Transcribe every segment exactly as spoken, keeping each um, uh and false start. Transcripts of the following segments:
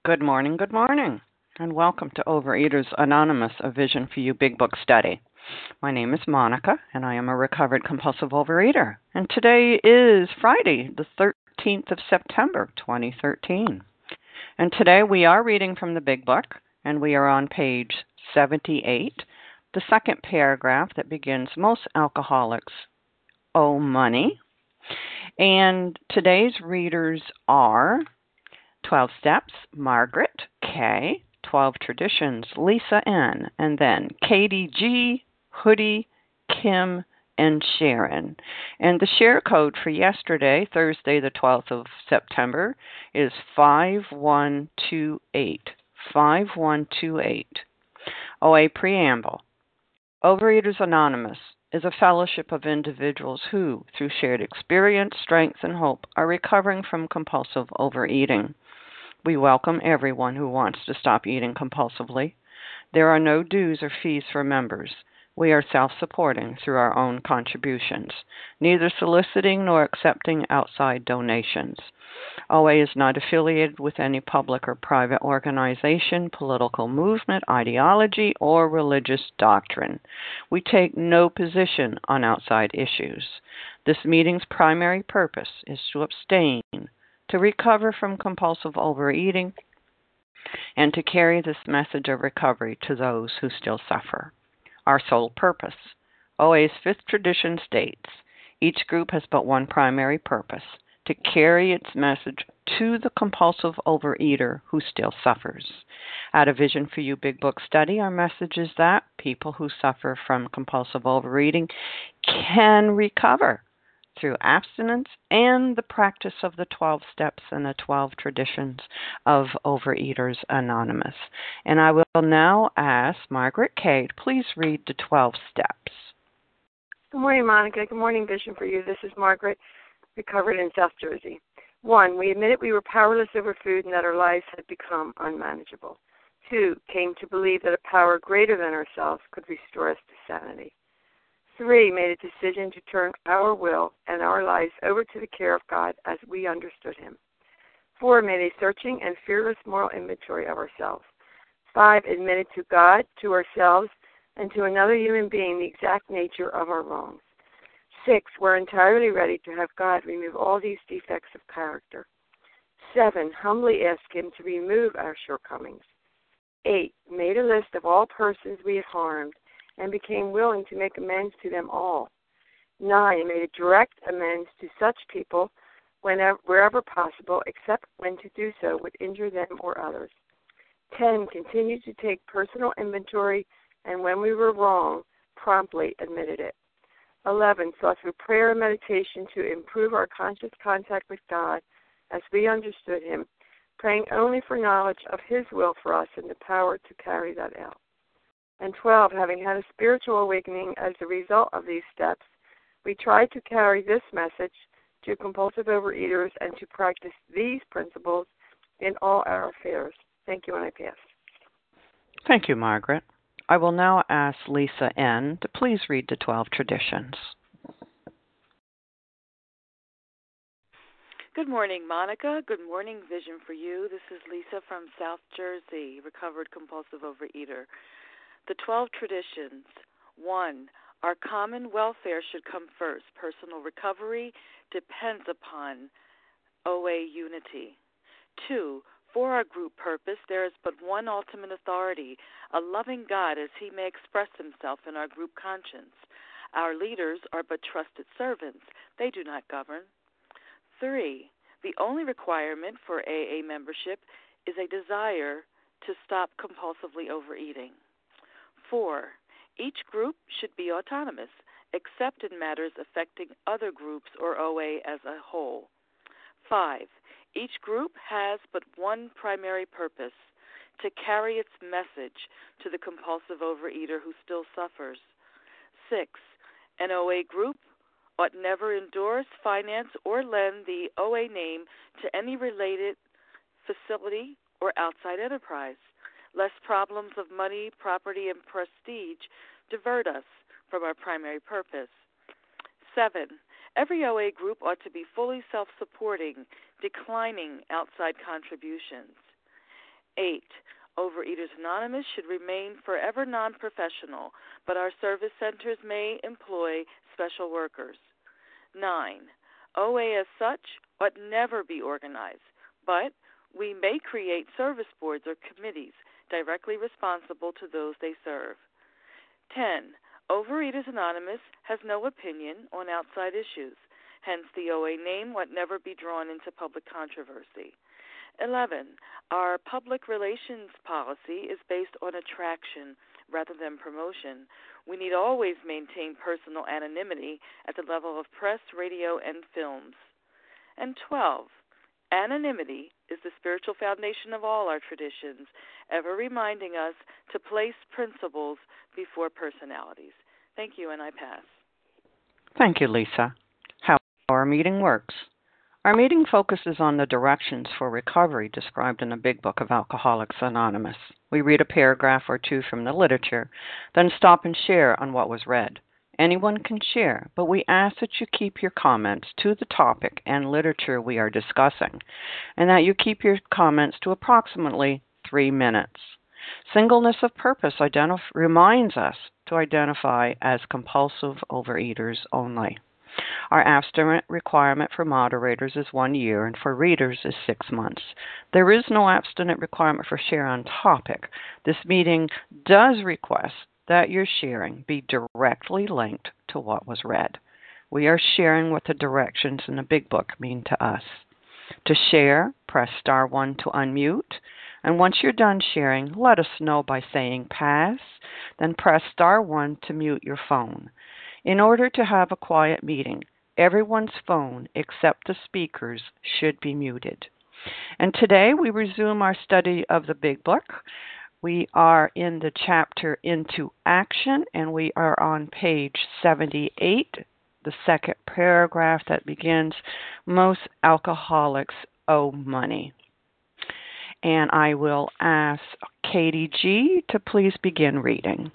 Good morning, good morning, and welcome to Overeaters Anonymous, a Vision for You Big Book study. My name is Monica, and I am a recovered compulsive overeater. And today is Friday, the thirteenth of September, twenty thirteen. And today we are reading from the Big Book, and we are on page seventy-eight, the second paragraph that begins, Most alcoholics owe money. And today's readers are twelve Steps, Margaret K., twelve Traditions, Lisa N., and then Katie G., Hoodie, Kim, and Sharon. And the share code for yesterday, Thursday, the twelfth of September, is five one two eight. five one two eight. O A Preamble. Overeaters Anonymous is a fellowship of individuals who, through shared experience, strength, and hope, are recovering from compulsive overeating. We welcome everyone who wants to stop eating compulsively. There are no dues or fees for members. We are self-supporting through our own contributions, neither soliciting nor accepting outside donations. O A is not affiliated with any public or private organization, political movement, ideology, or religious doctrine. We take no position on outside issues. This meeting's primary purpose is to abstain, to recover from compulsive overeating, and to carry this message of recovery to those who still suffer. Our sole purpose. O A's fifth tradition states, each group has but one primary purpose, to carry its message to the compulsive overeater who still suffers. At a Vision for You Big Book study, our message is that people who suffer from compulsive overeating can recover through abstinence and the practice of the twelve steps and the twelve traditions of Overeaters Anonymous. And I will now ask Margaret K. to please read the twelve steps. Good morning, Monica. Good morning, Vision for You. This is Margaret, recovered in South Jersey. One, we admitted we were powerless over food and that our lives had become unmanageable. Two, came to believe that a power greater than ourselves could restore us to sanity. Three, made a decision to turn our will and our lives over to the care of God as we understood Him. Four, made a searching and fearless moral inventory of ourselves. Five, admitted to God, to ourselves, and to another human being the exact nature of our wrongs. Six, we're entirely ready to have God remove all these defects of character. Seven, humbly asked Him to remove our shortcomings. Eight, made a list of all persons we had harmed and became willing to make amends to them all. Nine, made a direct amends to such people whenever, wherever possible, except when to do so would injure them or others. Ten, continued to take personal inventory, and when we were wrong, promptly admitted it. Eleven, sought through prayer and meditation to improve our conscious contact with God as we understood Him, praying only for knowledge of His will for us and the power to carry that out. And twelve, having had a spiritual awakening as a result of these steps, we tried to carry this message to compulsive overeaters and to practice these principles in all our affairs. Thank you, and I pass. Thank you, Margaret. I will now ask Lisa N. to please read the twelve traditions. Good morning, Monica. Good morning, Vision for You. This is Lisa from South Jersey, recovered compulsive overeater. The twelve traditions. One, our common welfare should come first. Personal recovery depends upon O A unity. Two, for our group purpose, there is but one ultimate authority, a loving God as He may express Himself in our group conscience. Our leaders are but trusted servants. They do not govern. Three, the only requirement for A A membership is a desire to stop compulsively overeating. Four, each group should be autonomous, except in matters affecting other groups or O A as a whole. Five, each group has but one primary purpose, to carry its message to the compulsive overeater who still suffers. Six, an O A group ought never endorse, finance, or lend the O A name to any related facility or outside enterprise, lest problems of money, property, and prestige divert us from our primary purpose. Seven, every O A group ought to be fully self-supporting, declining outside contributions. Eight, Overeaters Anonymous should remain forever non-professional, but our service centers may employ special workers. Nine, O A as such ought never be organized, but we may create service boards or committees directly responsible to those they serve. Ten, Overeaters Anonymous has no opinion on outside issues, hence the O A name ought never be drawn into public controversy. Eleven, our public relations policy is based on attraction rather than promotion. We need always maintain personal anonymity at the level of press, radio, and films. And twelve, anonymity is the spiritual foundation of all our traditions, ever reminding us to place principles before personalities. Thank you, and I pass. Thank you, Lisa. How our meeting works. Our meeting focuses on the directions for recovery described in the Big Book of Alcoholics Anonymous. We read a paragraph or two from the literature, then stop and share on what was read. Anyone can share, but we ask that you keep your comments to the topic and literature we are discussing, and that you keep your comments to approximately three minutes. Singleness of purpose identif- reminds us to identify as compulsive overeaters only. Our abstinence requirement for moderators is one year, and for readers is six months. There is no abstinence requirement for share on topic. This meeting does request that your sharing be directly linked to what was read. We are sharing what the directions in the Big Book mean to us. To share, press star one to unmute, and once you're done sharing, let us know by saying pass, then press star one to mute your phone. In order to have a quiet meeting, everyone's phone except the speaker's should be muted. And today we resume our study of the Big Book. We are in the chapter Into Action, and we are on page seventy-eight, the second paragraph that begins, Most alcoholics owe money. And I will ask Katie G. to please begin reading.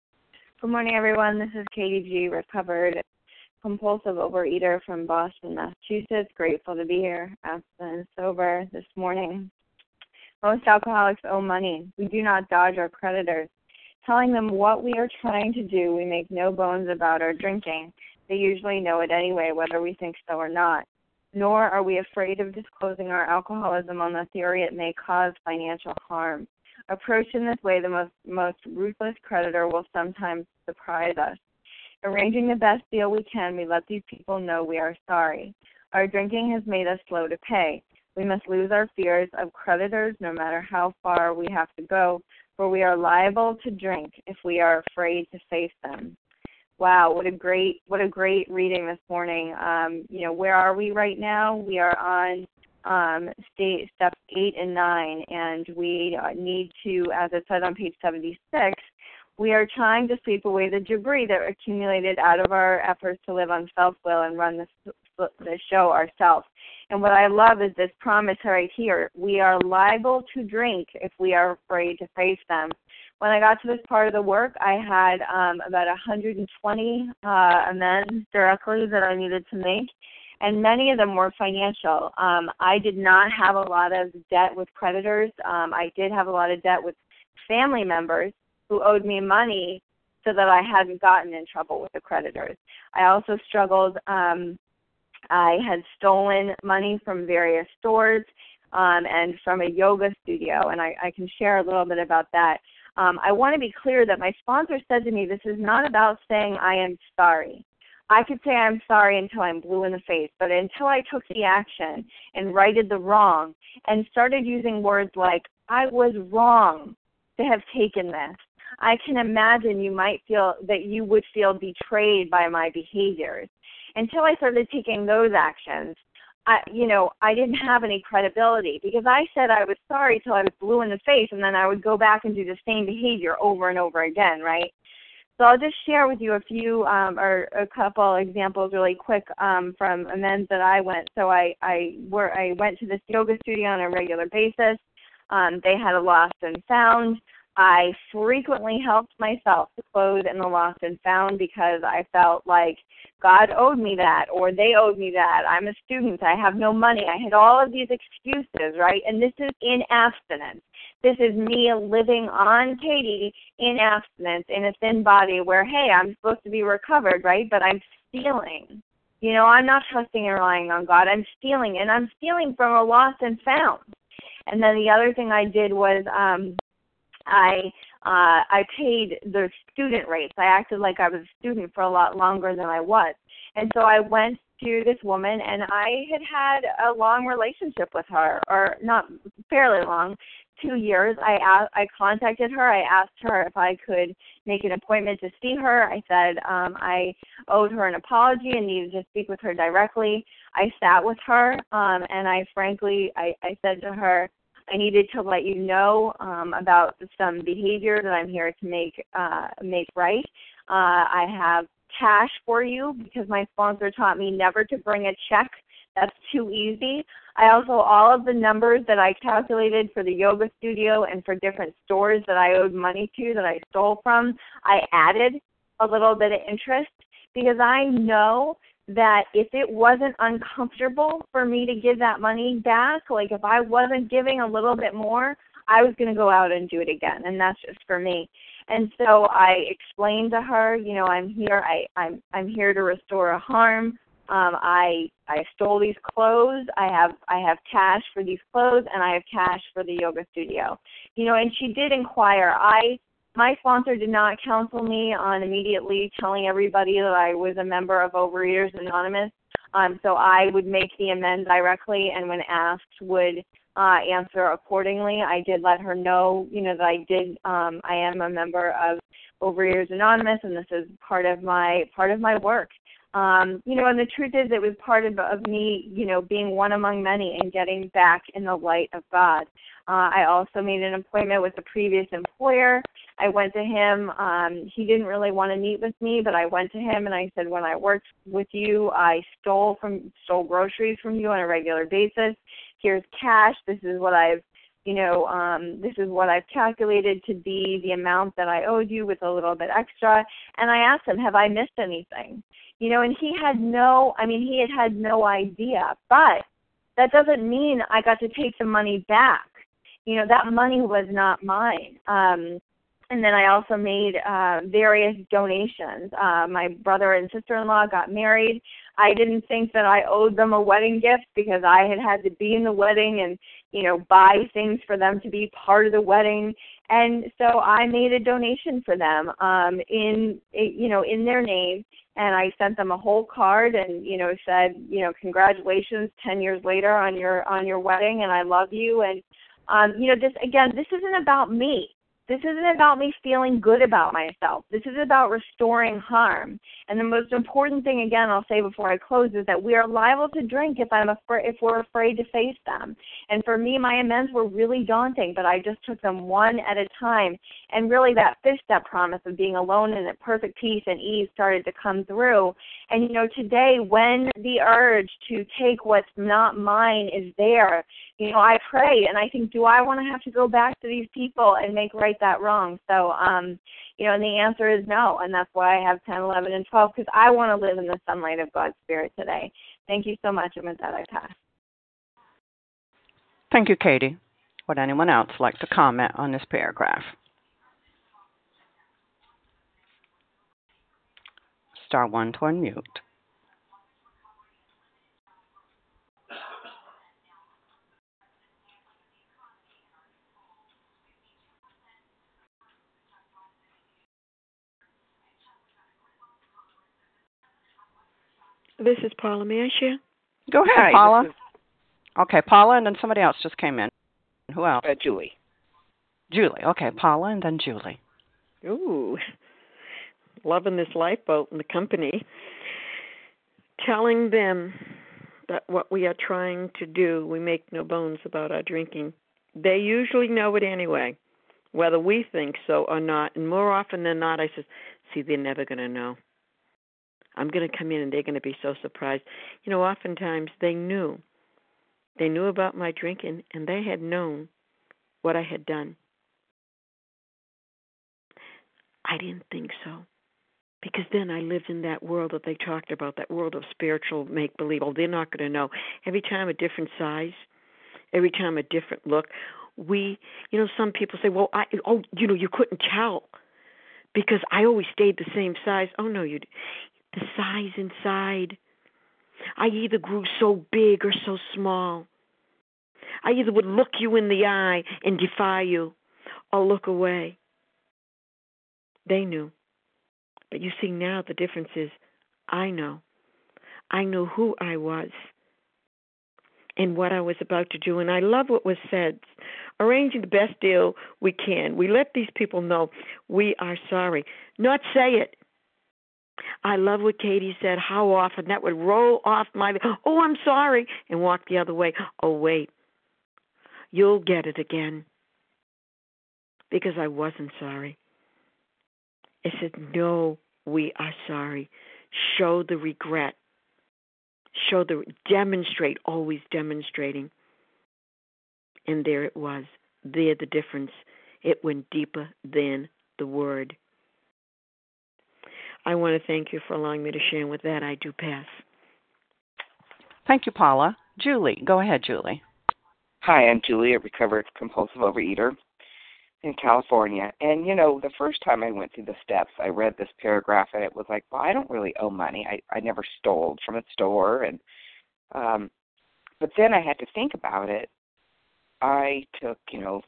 Good morning, everyone. This is Katie G., recovered compulsive overeater from Boston, Massachusetts. Grateful to be here, abstinent and sober this morning. Most alcoholics owe money. We do not dodge our creditors. Telling them what we are trying to do, we make no bones about our drinking. They usually know it anyway, whether we think so or not. Nor are we afraid of disclosing our alcoholism on the theory it may cause financial harm. Approached in this way, the most, most ruthless creditor will sometimes surprise us. Arranging the best deal we can, we let these people know we are sorry. Our drinking has made us slow to pay. We must lose our fears of creditors no matter how far we have to go, for we are liable to drink if we are afraid to face them. Wow, what a great what a great reading this morning. Um, you know, where are we right now? We are on um, state steps eight and nine, and we need to, as it said on page seventy-six, we are trying to sweep away the debris that accumulated out of our efforts to live on self-will and run the, the show ourselves. And what I love is this promise right here. We are liable to drink if we are afraid to face them. When I got to this part of the work, I had um, about one hundred twenty uh, amends directly that I needed to make, and many of them were financial. Um, I did not have a lot of debt with creditors. Um, I did have a lot of debt with family members who owed me money so that I hadn't gotten in trouble with the creditors. I also struggled. Um, I had stolen money from various stores um, and from a yoga studio, and I, I can share a little bit about that. Um, I want to be clear that my sponsor said to me, this is not about saying I am sorry. I could say I'm sorry until I'm blue in the face, but until I took the action and righted the wrong and started using words like, I was wrong to have taken this, I can imagine you might feel that you would feel betrayed by my behaviors. Until I started taking those actions, I, you know, I didn't have any credibility because I said I was sorry till I was blue in the face, and then I would go back and do the same behavior over and over again, right? So I'll just share with you a few um, or a couple examples really quick um, from amends that I went. So I I, were, I went to this yoga studio on a regular basis. Um, they had a lost and found. I frequently helped myself to clothes in the lost and found because I felt like God owed me that, or they owed me that. I'm a student. I have no money. I had all of these excuses, right? And this is in abstinence. This is me living on Katie in abstinence, in a thin body where, hey, I'm supposed to be recovered, right? But I'm stealing. You know, I'm not trusting and relying on God. I'm stealing, and I'm stealing from a lost and found. And then the other thing I did was um, I uh, I paid the student rates. I acted like I was a student for a lot longer than I was. And so I went to this woman, and I had had a long relationship with her, or not fairly long, two years. I asked, I contacted her. I asked her if I could make an appointment to see her. I said um, I owed her an apology and needed to speak with her directly. I sat with her, um, and I frankly, I, I said to her, I needed to let you know um, about some behavior that I'm here to make uh, make right. Uh, I have cash for you because my sponsor taught me never to bring a check. That's too easy. I also, all of the numbers that I calculated for the yoga studio and for different stores that I owed money to that I stole from, I added a little bit of interest because I know that if it wasn't uncomfortable for me to give that money back, like if I wasn't giving a little bit more, I was going to go out and do it again, and that's just for me. And so I explained to her, you know, I'm here, I, I'm, I'm here to restore a harm. Um, I, I stole these clothes. I have, I have cash for these clothes, and I have cash for the yoga studio. You know, and she did inquire. I. My sponsor did not counsel me on immediately telling everybody that I was a member of Overeaters Anonymous. Um, so I would make the amend directly, and when asked, would uh, answer accordingly. I did let her know, you know, that I did. Um, I am a member of Overeaters Anonymous, and this is part of my part of my work. Um, you know, and the truth is, it was part of, of me, you know, being one among many and getting back in the light of God. Uh, I also made an appointment with the previous employer. I went to him. Um, he didn't really want to meet with me, but I went to him and I said, when I worked with you, I stole from stole groceries from you on a regular basis. Here's cash. This is what I've, you know, um, this is what I've calculated to be the amount that I owed you with a little bit extra. And I asked him, have I missed anything? You know, and he had no, I mean, he had had no idea. But that doesn't mean I got to take the money back. You know, that money was not mine. Um, and then I also made uh, various donations. Uh, my brother and sister-in-law got married. I didn't think that I owed them a wedding gift because I had had to be in the wedding and, you know, buy things for them to be part of the wedding. And so I made a donation for them um, in, you know, in their name. And I sent them a whole card and, you know, said, you know, congratulations ten years later on your on your wedding, and I love you. And, um, you know, this, again, this isn't about me. This isn't about me feeling good about myself. This is about restoring harm. And the most important thing, again, I'll say before I close, is that we are liable to drink if I'm afraid, if we're afraid to face them. And for me, my amends were really daunting, but I just took them one at a time. And really that fifth step promise of being alone and at perfect peace and ease started to come through. And, you know, today when the urge to take what's not mine is there, you know, I pray and I think, do I want to have to go back to these people and make right that wrong? So, um, you know, and the answer is no, and that's why I have ten, eleven, and twelve, because I want to live in the sunlight of God's Spirit today. Thank you so much, and with that, I pass. Thank you, Katie. Would anyone else like to comment on this paragraph? Star one to unmute. This is Paula. May I share? Go ahead, Hi, Paula. this is, Okay, Paula, and then somebody else just came in. Who else? uh, Julie. Julie. Okay, Paula, and then Julie. Ooh, loving this lifeboat and the company. Telling them that what we are trying to do, we make no bones about our drinking. They usually know it anyway, whether we think so or not. And more often than not, I says, see, they're never going to know. I'm going to come in and they're going to be so surprised. You know, oftentimes they knew. They knew about my drinking, and they had known what I had done. I didn't think so. Because then I lived in that world that they talked about, that world of spiritual make-believe. Oh, they're not going to know. Every time a different size, every time a different look. We, you know, some people say, well, I, oh, you know, you couldn't tell because I always stayed the same size. Oh, no, you, the size inside. I either grew so big or so small. I either would look you in the eye and defy you or look away. They knew. But you see now the difference is I know. I knew who I was and what I was about to do. And I love what was said. Arranging the best deal we can. We let these people know we are sorry. Not say it. I love what Katie said, how often that would roll off my, oh, I'm sorry, and walk the other way. Oh, wait, you'll get it again because I wasn't sorry. I said, no, we are sorry. Show the regret. Show the, demonstrate, always demonstrating. And there it was. There the difference. It went deeper than the word. I want to thank you for allowing me to share. And with that, I do pass. Thank you, Paula. Julie, go ahead, Julie. Hi, I'm Julie, a recovered compulsive overeater in California. And, you know, the first time I went through the steps, I read this paragraph, and it was like, well, I don't really owe money. I, I never stole from a store. And um, but then I had to think about it. I took, you know,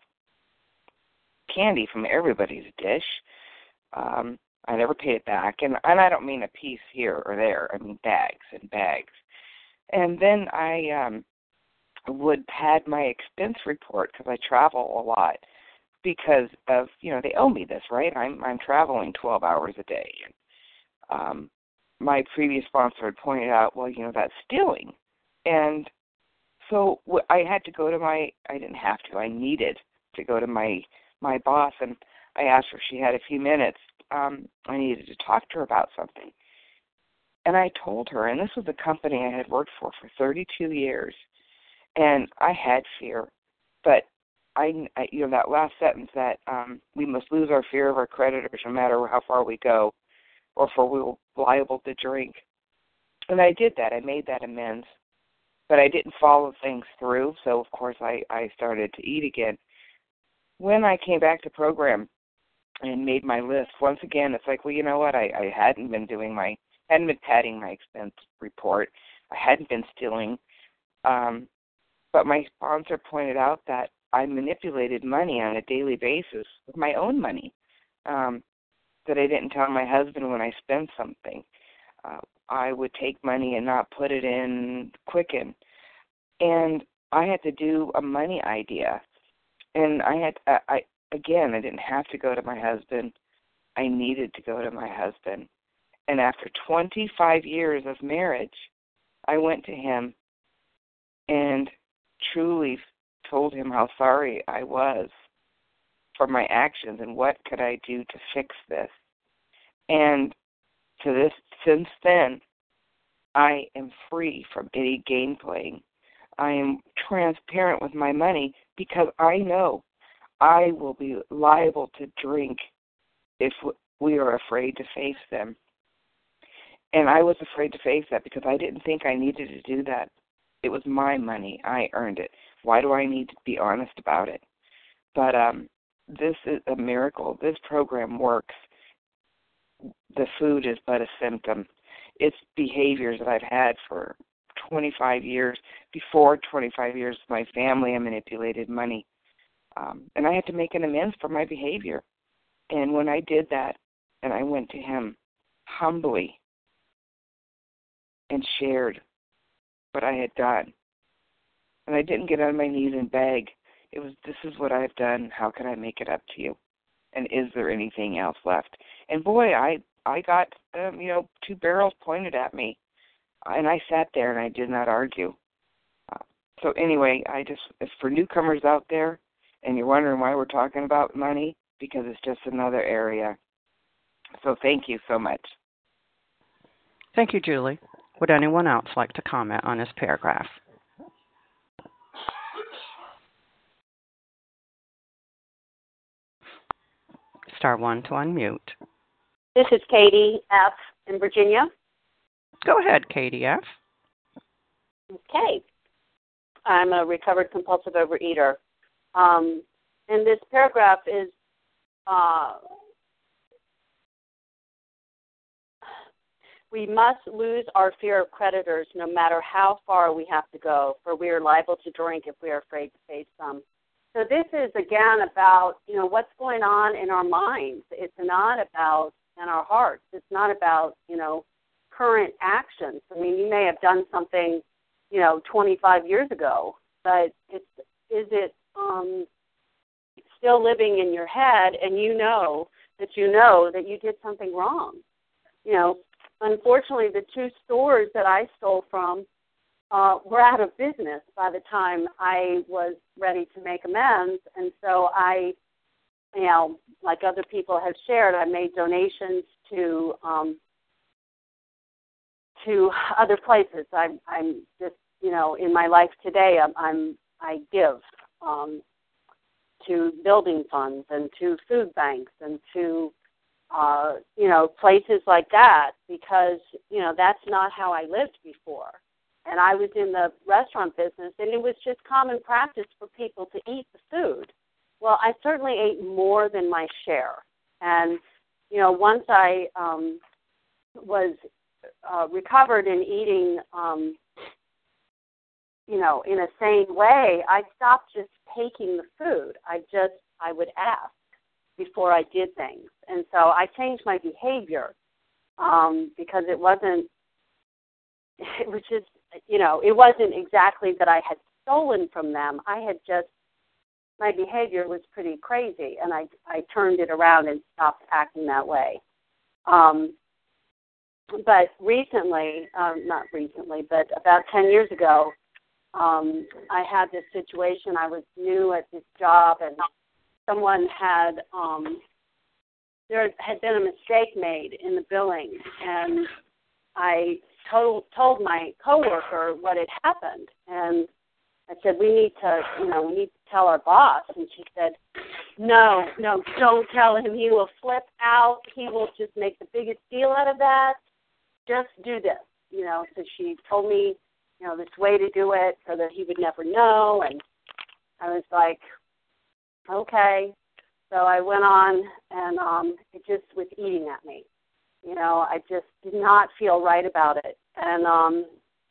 candy from everybody's dish. Um, I never paid it back. And, and I don't mean a piece here or there. I mean bags and bags. And then I um, would pad my expense report because I travel a lot because of, you know, they owe me this, right? I'm I'm traveling twelve hours a day. And um, my previous sponsor had pointed out, well, you know, that's stealing. And so I had to go to my, I didn't have to, I needed to go to my, my boss, and I asked her if she had a few minutes. Um, I needed to talk to her about something. And I told her, and this was a company I had worked for for thirty-two years, and I had fear, but I, I you know, that last sentence that um, we must lose our fear of our creditors no matter how far we go, or for we will be liable to drink. And I did that. I made that amends, but I didn't follow things through, so of course I, I started to eat again. When I came back to program and made my list, once again, it's like, well, you know what, I, I hadn't been doing my, hadn't been padding my expense report. I hadn't been stealing. Um, but my sponsor pointed out that I manipulated money on a daily basis with my own money, um, that I didn't tell my husband when I spent something. Uh, I would take money and not put it in Quicken. And I had to do a money idea. And I had, uh, I again, I didn't have to go to my husband. I needed to go to my husband. And after twenty-five years of marriage, I went to him and truly told him how sorry I was for my actions and what could I do to fix this. And to this, since then, I am free from any game playing. I am transparent with my money because I know I will be liable to drink if we are afraid to face them. And I was afraid to face that because I didn't think I needed to do that. It was my money. I earned it. Why do I need to be honest about it? But um, this is a miracle. This program works. The food is but a symptom. It's behaviors that I've had for twenty-five years. Before twenty-five years, my family, I manipulated money. Um, and I had to make an amends for my behavior. And when I did that, and I went to him humbly and shared what I had done, and I didn't get on my knees and beg. It was, this is what I've done. How can I make it up to you? And is there anything else left? And boy, I I got, um, you know, two barrels pointed at me. And I sat there and I did not argue. Uh, so anyway, I just, if for newcomers out there, and you're wondering why we're talking about money, because it's just another area. So thank you so much. Thank you, Julie. Would anyone else like to comment on this paragraph? star one to unmute. This is Katie F. in Virginia. Go ahead, Katie F. Okay. I'm a recovered compulsive overeater. Um, and this paragraph is uh, we must lose our fear of creditors no matter how far we have to go, for we are liable to drink if we are afraid to face them. So this is, again, about, you know, what's going on in our minds. It's not about, in our hearts. It's not about, you know, current actions. I mean, you may have done something, you know, twenty-five years ago, but it's, is it um, still living in your head, and you know that you know that you did something wrong? You know, unfortunately, the two stores that I stole from uh, were out of business by the time I was ready to make amends, and so I, you know, like other people have shared, I made donations to um, to other places. I'm, I'm just, you know, in my life today, I'm, I'm I give um, to building funds and to food banks and to Uh, you know, places like that, because, you know, that's not how I lived before. And I was in the restaurant business, and it was just common practice for people to eat the food. Well, I certainly ate more than my share. And, you know, once I um, was uh, recovered in eating, um, you know, in a sane way, I stopped just taking the food. I just, I would ask before I did things. And so I changed my behavior um, because it wasn't, it was just, you know, it wasn't exactly that I had stolen from them. I had just, my behavior was pretty crazy, and I, I turned it around and stopped acting that way. Um, but recently, um, not recently, but about ten years ago, um, I had this situation. I was new at this job, and someone had, um, there had been a mistake made in the billing, and I told, told my coworker what had happened, and I said, we need to, you know, we need to tell our boss, and she said, no, no, don't tell him. He will flip out. He will just make the biggest deal out of that. Just do this, you know. So she told me, you know, this way to do it so that he would never know, and I was like, okay. So I went on, and um, it just was eating at me. You know, I just did not feel right about it. And um,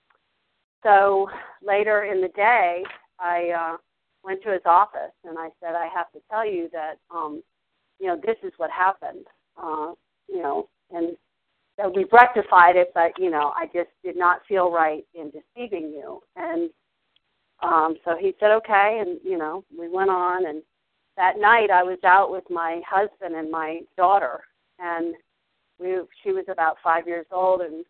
so later in the day, I uh, went to his office, and I said, I have to tell you that, um, you know, this is what happened. Uh, you know, and that we've rectified it, but, you know, I just did not feel right in deceiving you. And um, so he said, okay, and, you know, we went on, and that night I was out with my husband and my daughter, and we she was about five years old, and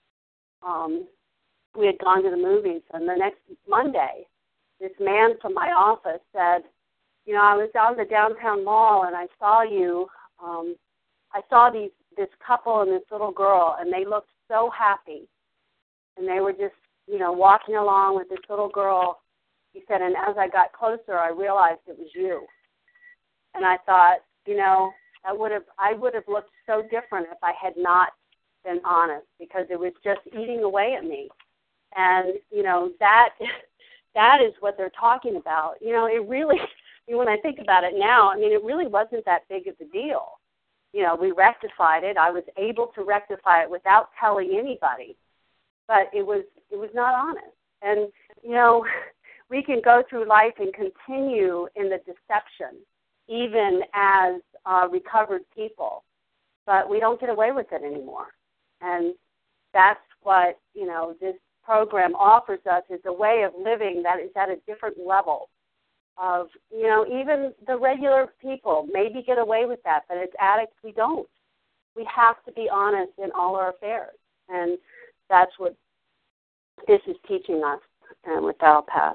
um, we had gone to the movies. And the next Monday, this man from my office said, you know, I was out in the downtown mall, and I saw you. Um, I saw these this couple and this little girl, and they looked so happy. And they were just, you know, walking along with this little girl. He said, and as I got closer, I realized it was you. And I thought, you know, I would have I would have looked so different if I had not been honest, because it was just eating away at me. And, you know, that that is what they're talking about. You know, it really, you know, when I think about it now, I mean, it really wasn't that big of a deal. You know, we rectified it. I was able to rectify it without telling anybody. But it was it was not honest. And, you know, we can go through life and continue in the deception, even as uh, recovered people, but we don't get away with it anymore. And that's what, you know, this program offers us, is a way of living that is at a different level of, you know, even the regular people maybe get away with that, but as addicts, we don't. We have to be honest in all our affairs, and that's what this is teaching us, and with that, I'll pass.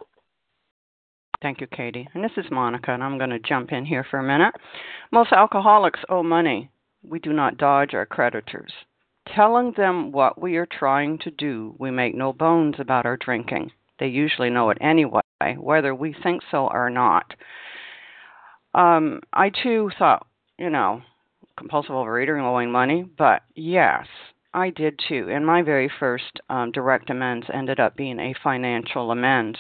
Thank you, Katie. And this is Monica, and I'm going to jump in here for a minute. Most alcoholics owe money. We do not dodge our creditors. Telling them what we are trying to do, we make no bones about our drinking. They usually know it anyway, whether we think so or not. Um, I, too, thought, you know, compulsive overeater and owing money, but yes, I did too. And my very first um, direct amends ended up being a financial amends.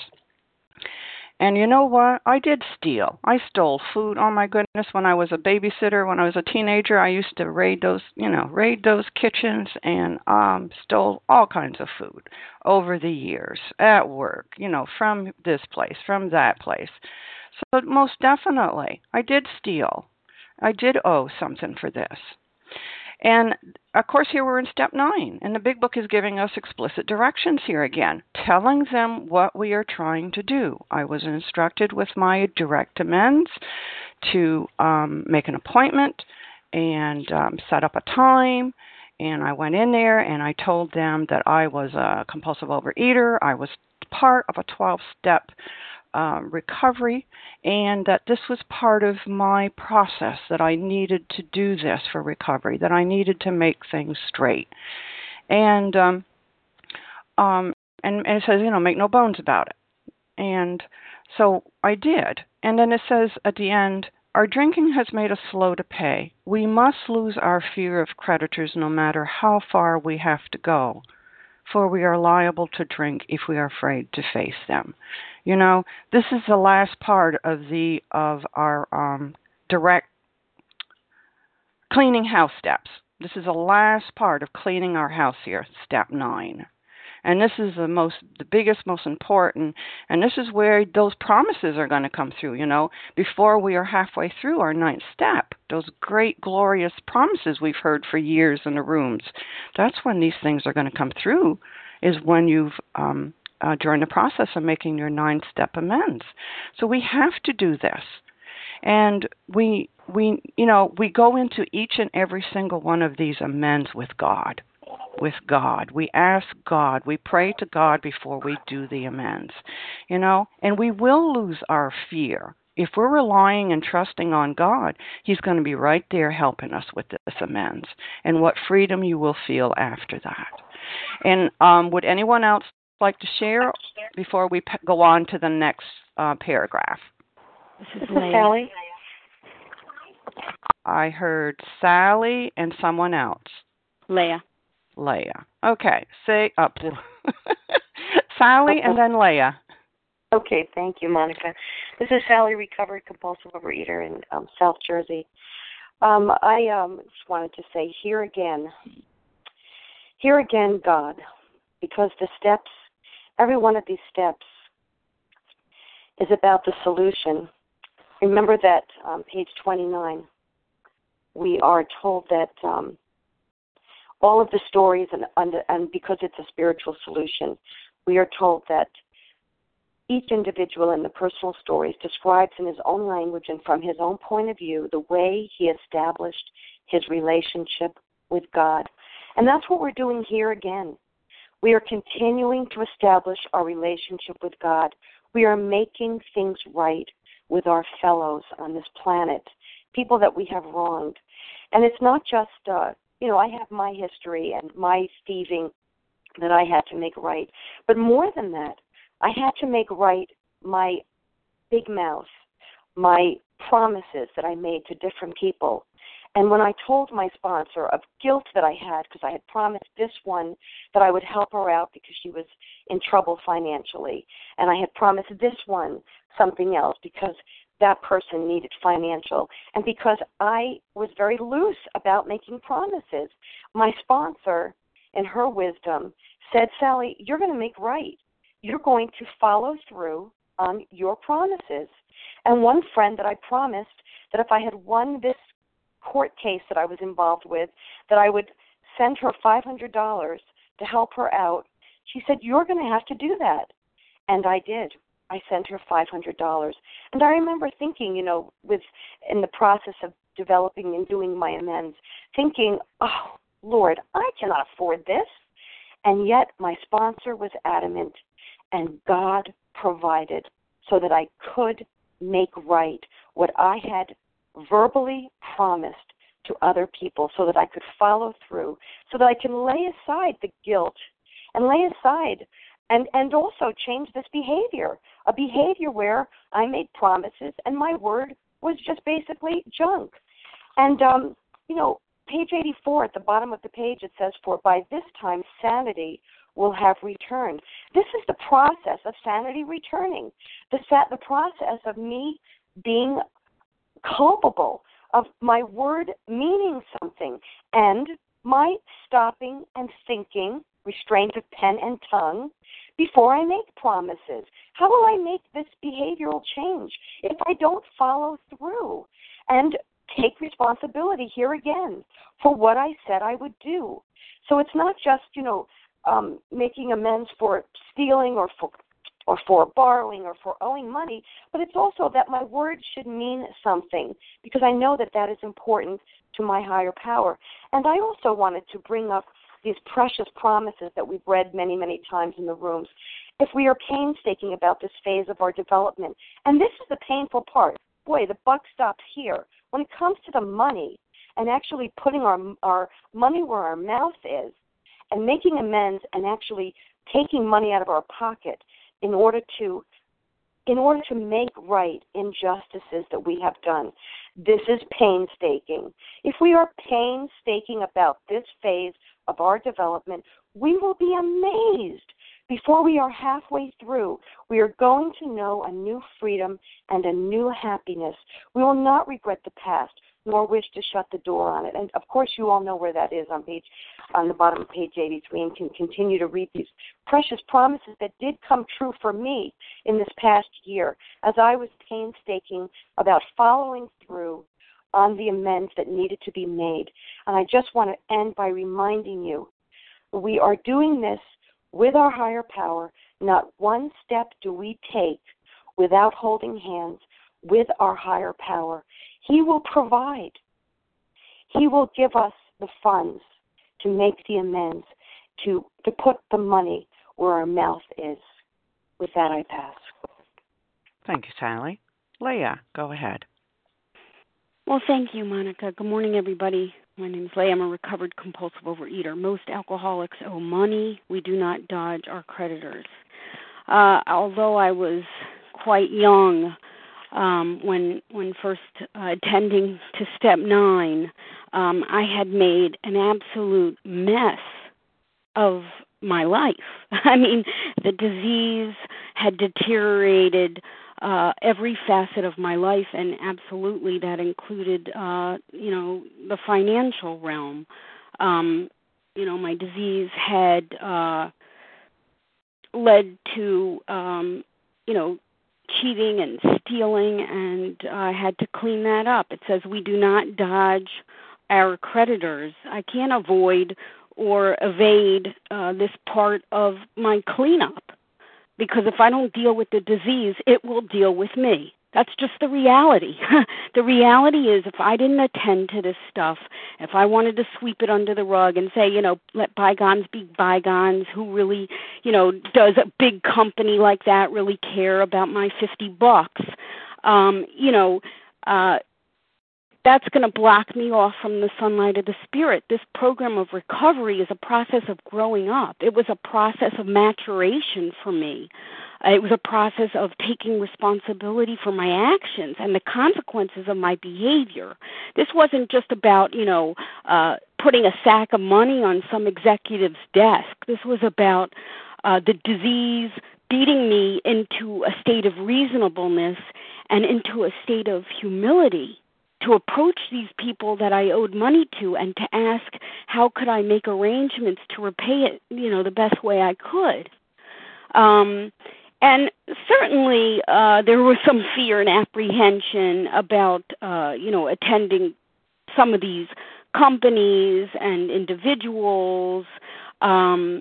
And you know what? I did steal. I stole food. Oh my goodness! When I was a babysitter, when I was a teenager, I used to raid those, you know, raid those kitchens and um, stole all kinds of food over the years at work. You know, from this place, from that place. So most definitely, I did steal. I did owe something for this. And, of course, here we're in step nine, and the Big Book is giving us explicit directions here again, telling them what we are trying to do. I was instructed with my direct amends to um, make an appointment and um, set up a time, and I went in there and I told them that I was a compulsive overeater. I was part of a twelve-step Um, recovery, and that this was part of my process, that I needed to do this for recovery, that I needed to make things straight. And um, um, and, and it says, you know, make no bones about it. And so I did. And then it says at the end, our drinking has made us slow to pay. We must lose our fear of creditors no matter how far we have to go, for we are liable to drink if we are afraid to face them. You know, this is the last part of the of our um, direct cleaning house steps. This is the last part of cleaning our house here, step nine. And this is the most, the biggest, most important, and this is where those promises are going to come through, you know, before we are halfway through our ninth step. Those great, glorious promises we've heard for years in the rooms. That's when these things are going to come through, is when you've, um, uh, during the process of making your nine-step amends. So we have to do this. And we, we, you know, we go into each and every single one of these amends with God. With God. We ask God, we pray to God before we do the amends, you know, and we will lose our fear. If we're relying and trusting on God, He's going to be right there helping us with this amends, and what freedom you will feel after that. And um, would anyone else like to share before we p- go on to the next uh, paragraph? This is Sally. I heard Sally and someone else. Leah. Leah. Okay, say up. Sally and then Leah. Okay, thank you, Monica. This is Sally, recovered compulsive overeater in um, South Jersey. Um, I um, just wanted to say, here again, here again, God, because the steps, every one of these steps is about the solution. Remember that um, page twenty-nine, we are told that um, all of the stories, and, and, and because it's a spiritual solution, we are told that each individual in the personal stories describes in his own language and from his own point of view the way he established his relationship with God. And that's what we're doing here again. We are continuing to establish our relationship with God. We are making things right with our fellows on this planet, people that we have wronged. And it's not just... Uh, You know, I have my history and my thieving that I had to make right. But more than that, I had to make right my big mouth, my promises that I made to different people. And when I told my sponsor of guilt that I had, because I had promised this one that I would help her out because she was in trouble financially, and I had promised this one something else because that person needed financial, and because I was very loose about making promises, my sponsor, in her wisdom, said, Sally, you're going to make right. You're going to follow through on your promises. And one friend that I promised that if I had won this court case that I was involved with, that I would send her five hundred dollars to help her out, she said, you're going to have to do that. And I did. I sent her five hundred dollars. And I remember thinking, you know, with in the process of developing and doing my amends, thinking, oh, Lord, I cannot afford this. And yet my sponsor was adamant, and God provided so that I could make right what I had verbally promised to other people, so that I could follow through, so that I can lay aside the guilt and lay aside And and also change this behavior, a behavior where I made promises and my word was just basically junk. And um, you know, page eighty-four at the bottom of the page, it says, for by this time sanity will have returned. This is the process of sanity returning, the, the process of me being culpable, of my word meaning something, and my stopping and thinking, restraint of pen and tongue, before I make promises. How will I make this behavioral change if I don't follow through and take responsibility here again for what I said I would do? So it's not just, you know, um, making amends for stealing or for or for borrowing or for owing money, but it's also that my words should mean something, because I know that that is important to my higher power. And I also wanted to bring up these precious promises that we've read many, many times in the rooms. If we are painstaking about this phase of our development, and this is the painful part, boy, the buck stops here. When it comes to the money and actually putting our our money where our mouth is and making amends and actually taking money out of our pocket in order to in order to make right injustices that we have done. This is painstaking. If we are painstaking about this phase of our development, we will be amazed. Before we are halfway through, we are going to know a new freedom and a new happiness. We will not regret the past, nor wish to shut the door on it. And, of course, you all know where that is on page, on the bottom of page eighty-three, and can continue to read these precious promises that did come true for me in this past year as I was painstaking about following through on the amends that needed to be made. And I just want to end by reminding you, we are doing this with our higher power. Not one step do we take without holding hands with our higher power. He will provide. He will give us the funds to make the amends, to, to put the money where our mouth is. With that, I pass. Thank you, Sally. Leah, go ahead. Well, thank you, Monica. Good morning, everybody. My name is Leah. I'm a recovered compulsive overeater. Most alcoholics owe money. We do not dodge our creditors. Uh, although I was quite young um, when when first uh, attending to step nine, um, I had made an absolute mess of my life. I mean, the disease had deteriorated Uh, every facet of my life, and absolutely that included, uh, you know, the financial realm. Um, you know, my disease had uh, led to, um, you know, cheating and stealing, and I had to clean that up. It says we do not dodge our creditors. I can't avoid or evade uh, this part of my cleanup. Because if I don't deal with the disease, it will deal with me. That's just the reality. The reality is if I didn't attend to this stuff, if I wanted to sweep it under the rug and say, you know, let bygones be bygones, who really, you know, does a big company like that really care about my fifty bucks? Um, you know, uh, that's going to block me off from the sunlight of the spirit. This program of recovery is a process of growing up. It was a process of maturation for me. Uh, it was a process of taking responsibility for my actions and the consequences of my behavior. This wasn't just about, you know, uh, putting a sack of money on some executive's desk. This was about uh, the disease beating me into a state of reasonableness and into a state of humility, to approach these people that I owed money to and to ask how could I make arrangements to repay it, you know, the best way I could. Um, and certainly uh, there was some fear and apprehension about, uh, you know, attending some of these companies and individuals, um,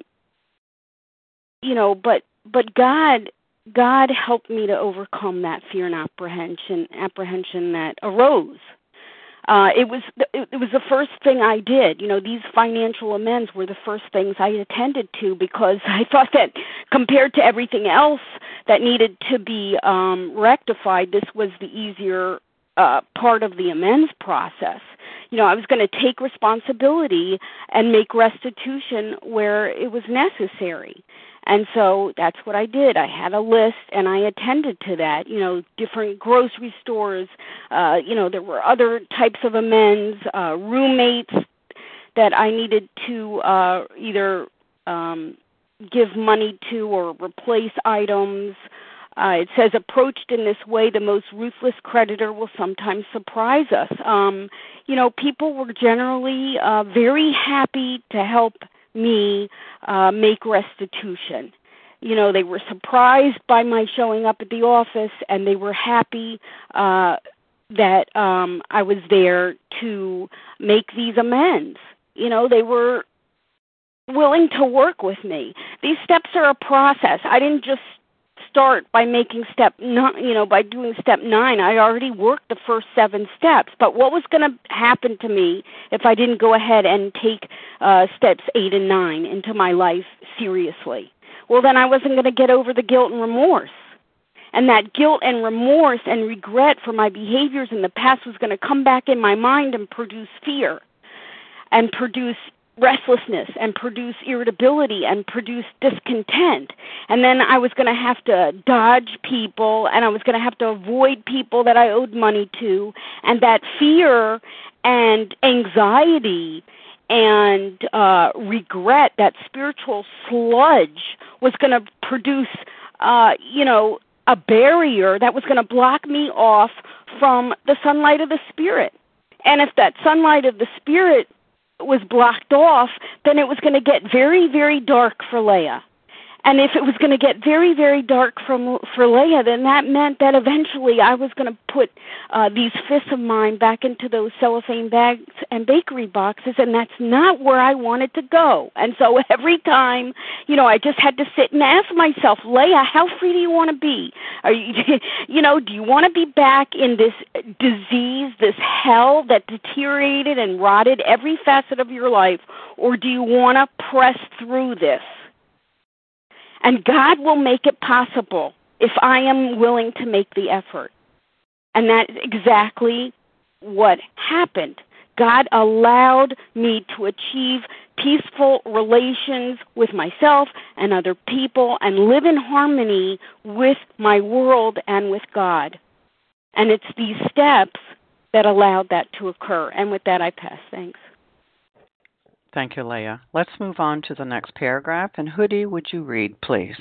you know, but but God God helped me to overcome that fear and apprehension apprehension that arose. Uh, it was it, it was the first thing I did. You know, these financial amends were the first things I attended to because I thought that compared to everything else that needed to be um, rectified, this was the easier uh, part of the amends process. You know, I was going to take responsibility and make restitution where it was necessary. And so that's what I did. I had a list, and I attended to that. You know, different grocery stores. Uh, you know, there were other types of amends, uh, roommates that I needed to uh, either um, give money to or replace items. Uh, it says, approached in this way, the most ruthless creditor will sometimes surprise us. Um, you know, people were generally uh, very happy to help me uh, make restitution. You know, they were surprised by my showing up at the office, and they were happy uh, that um, I was there to make these amends. You know, they were willing to work with me. These steps are a process. I didn't just start by making step nine, you know, by doing step nine. I already worked the first seven steps. But what was going to happen to me if I didn't go ahead and take uh, steps eight and nine into my life seriously? Well, then I wasn't going to get over the guilt and remorse. And that guilt and remorse and regret for my behaviors in the past was going to come back in my mind and produce fear and produce restlessness and produce irritability and produce discontent. And then I was going to have to dodge people, and I was going to have to avoid people that I owed money to. And that fear and anxiety and uh, regret, that spiritual sludge, was going to produce, uh, you know, a barrier that was going to block me off from the sunlight of the Spirit. And if that sunlight of the Spirit was blocked off, then it was going to get very, very dark for Leah. And if it was going to get very, very dark from, for Leah, then that meant that eventually I was going to put uh, these fists of mine back into those cellophane bags and bakery boxes, and that's not where I wanted to go. And so every time, you know, I just had to sit and ask myself, Leah, how free do you want to be? Are you, you know, do you want to be back in this disease, this hell that deteriorated and rotted every facet of your life, or do you want to press through this? And God will make it possible if I am willing to make the effort. And that's exactly what happened. God allowed me to achieve peaceful relations with myself and other people and live in harmony with my world and with God. And it's these steps that allowed that to occur. And with that, I pass. Thanks. Thank you, Leah. Let's move on to the next paragraph. And Hoodie, would you read, please?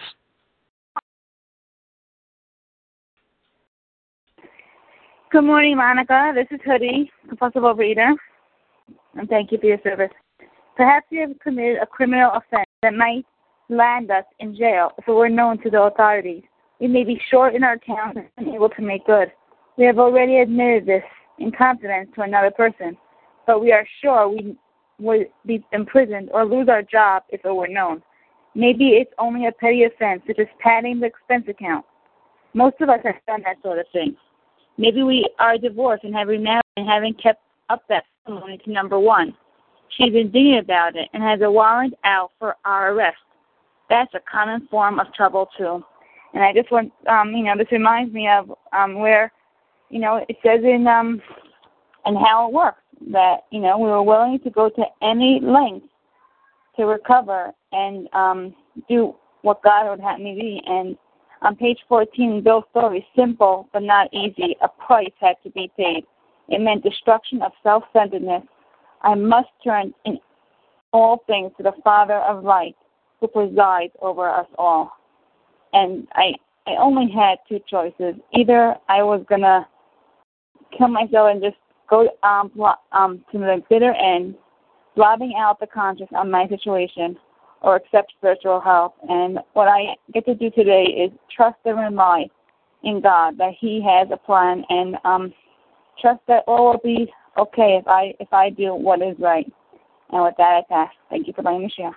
Good morning, Monica. This is Hoodie, compulsive overeater, and thank you for your service. Perhaps you have committed a criminal offense that might land us in jail if it were known to the authorities. We may be short in our talent and unable to make good. We have already admitted this in confidence to another person, but we are sure we would be imprisoned or lose our job if it were known. Maybe it's only a petty offense, such as padding the expense account. Most of us have done that sort of thing. Maybe we are divorced and have remarried and haven't kept up that testimony to number one. She's indignant about it and has a warrant out for our arrest. That's a common form of trouble, too. And I just want, um, you know, this reminds me of um, where, you know, it says in um, and how it works. That, you know, we were willing to go to any length to recover and um, do what God would have me be. And on page fourteen, Bill's story, simple but not easy. A price had to be paid. It meant destruction of self-centeredness. I must turn in all things to the Father of light who presides over us all. And I, I only had two choices. Either I was going to kill myself and just go um, um, to the bitter end, blotting out the conscience on my situation, or accept spiritual help. And what I get to do today is trust and rely in God that He has a plan, and um, trust that all will be okay if I if I do what is right. And with that, I pass. Thank you for letting me share.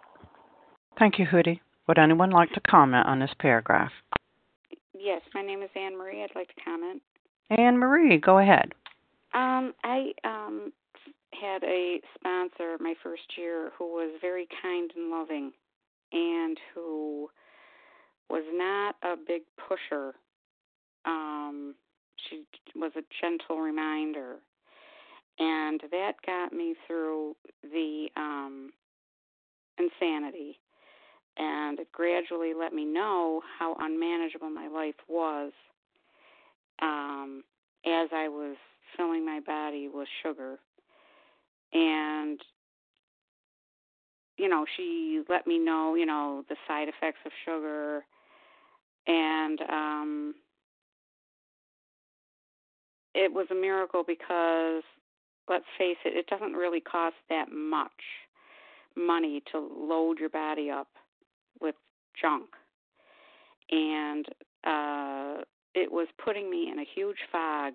Thank you, Hoodie. Would anyone like to comment on this paragraph? Yes, my name is Anne Marie. I'd like to comment. Anne Marie, go ahead. Um, I um, had a sponsor my first year who was very kind and loving and who was not a big pusher. Um, she was a gentle reminder. And that got me through the um, insanity. and it gradually let me know how unmanageable my life was um, as I was filling my body with sugar. And, you know, she let me know, you know, the side effects of sugar. And um, it was a miracle because, let's face it, it doesn't really cost that much money to load your body up with junk. And uh, it was putting me in a huge fog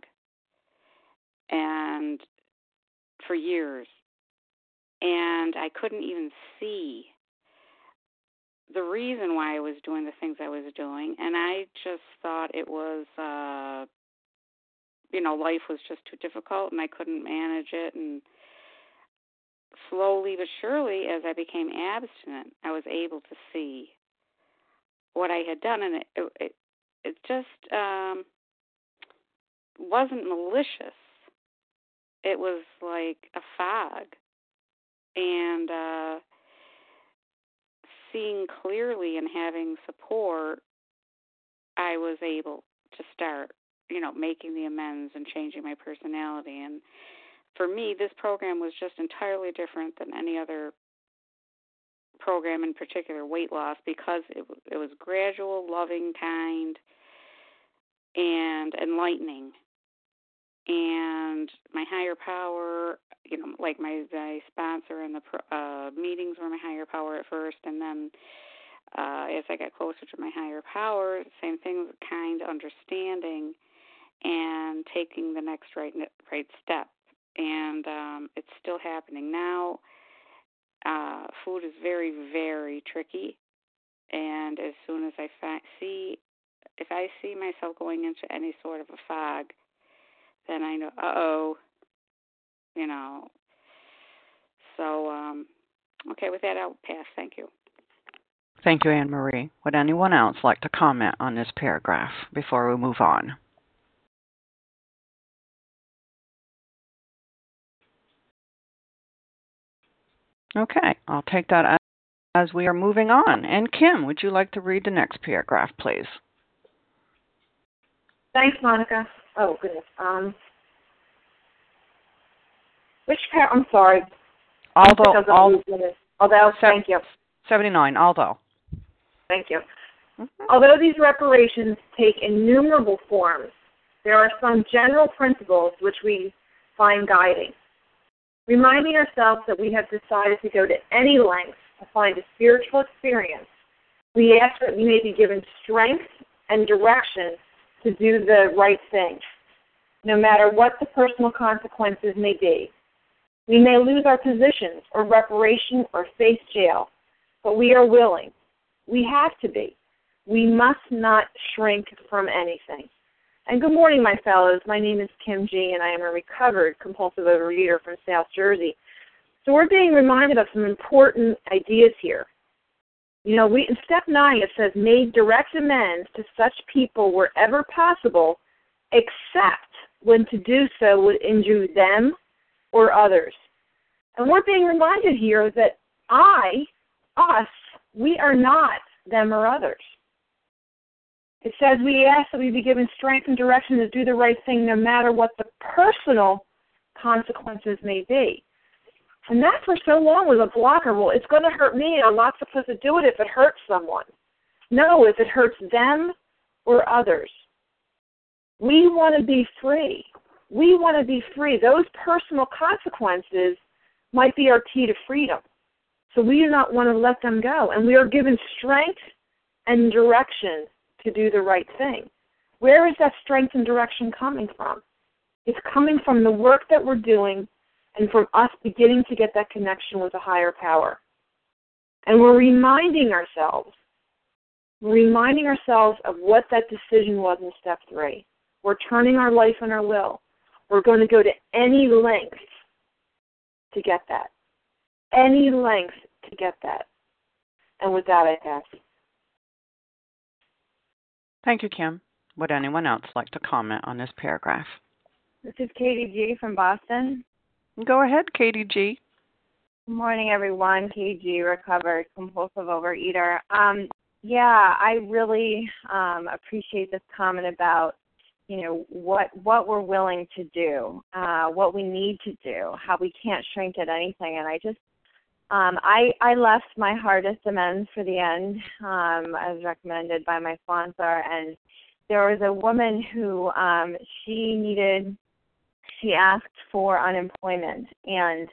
and for years. And I couldn't even see the reason why I was doing the things I was doing. And I just thought it was, uh, you know, life was just too difficult and I couldn't manage it. And slowly but surely, as I became abstinent, I was able to see what I had done. And it, it, it just um, wasn't malicious. It was like a fog. And uh, seeing clearly and having support, I was able to start, you know, making the amends and changing my personality. And for me, this program was just entirely different than any other program, in particular weight loss, because it, it was gradual, loving, kind, and enlightening. And my higher power, you know, like my, my sponsor and the uh, meetings were my higher power at first, and then uh, as I got closer to my higher power, same thing, kind, understanding, and taking the next right right step. And um, it's still happening now. Uh, food is very, very tricky, and as soon as I fa- see, if I see myself going into any sort of a fog, then I know, uh-oh, you know. So, um, okay, with that, I'll pass. Thank you. Thank you, Anne Marie. Would anyone else like to comment on this paragraph before we move on? Okay, I'll take that as, as we are moving on. And Kim, would you like to read the next paragraph, please? Thanks, Monica. Oh, goodness. Um, which par- I'm sorry. Although, although, although thank you. seventy-nine, although. Thank you. Mm-hmm. Although these reparations take innumerable forms, there are some general principles which we find guiding. Reminding ourselves that we have decided to go to any length to find a spiritual experience, we ask that we may be given strength and direction to do the right thing, no matter what the personal consequences may be. We may lose our positions or reparation or face jail, but we are willing. We have to be. We must not shrink from anything. And good morning, my fellows. My name is Kim G., and I am a recovered compulsive overeater from South Jersey. So we're being reminded of some important ideas here. You know, we in step nine, it says, made direct amends to such people wherever possible, except when to do so would injure them or others. And we're being reminded here that I, us, we are not them or others. It says we ask that we be given strength and direction to do the right thing no matter what the personal consequences may be. And that for so long was a blocker. Well, it's going to hurt me, and I'm not supposed to do it if it hurts someone. No, if it hurts them or others. We want to be free. We want to be free. Those personal consequences might be our key to freedom. So we do not want to let them go. And we are given strength and direction to do the right thing. Where is that strength and direction coming from? It's coming from the work that we're doing and from us beginning to get that connection with a higher power. And we're reminding ourselves, we're reminding ourselves of what that decision was in step three. We're turning our life and our will. We're going to go to any length to get that. Any length to get that. And with that, I pass. Thank you, Kim. Would anyone else like to comment on this paragraph? This is Katie G. from Boston. Go ahead, Katie G. Good morning, everyone. K G, recovered compulsive overeater. Um, yeah, I really um, appreciate this comment about, you know, what what we're willing to do, uh, what we need to do, how we can't shrink at anything. And I just, um, I I left my hardest amends for the end, um, as recommended by my sponsor. And there was a woman who um, she needed, she asked for unemployment, and